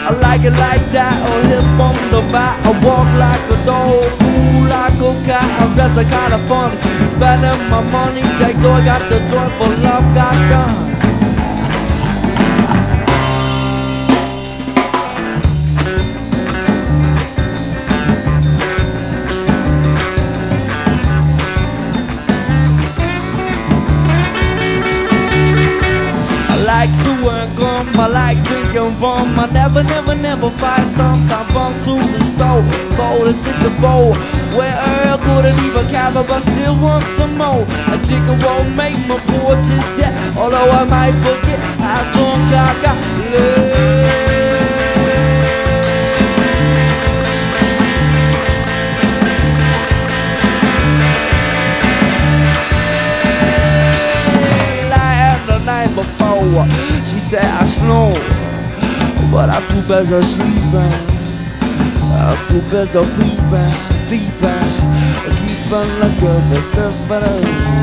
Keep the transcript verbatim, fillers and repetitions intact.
I like it like that, or hip on the back. I walk like a dog, cool like a cat. I'm just a kind of fun, spending my money. Take door, got the door for love, got done. I like to work on, I like drinking rum. I never, never, never fight some. I run to the store, bowl and sit the bowl. Where Earl couldn't even cover, but still want some more. A chicken won't make my fortune yet, although I might forget how drunk I got left. Before she said I snore, but I feel better sleeping. I feel better sleeping, sleeping, keeping like a better.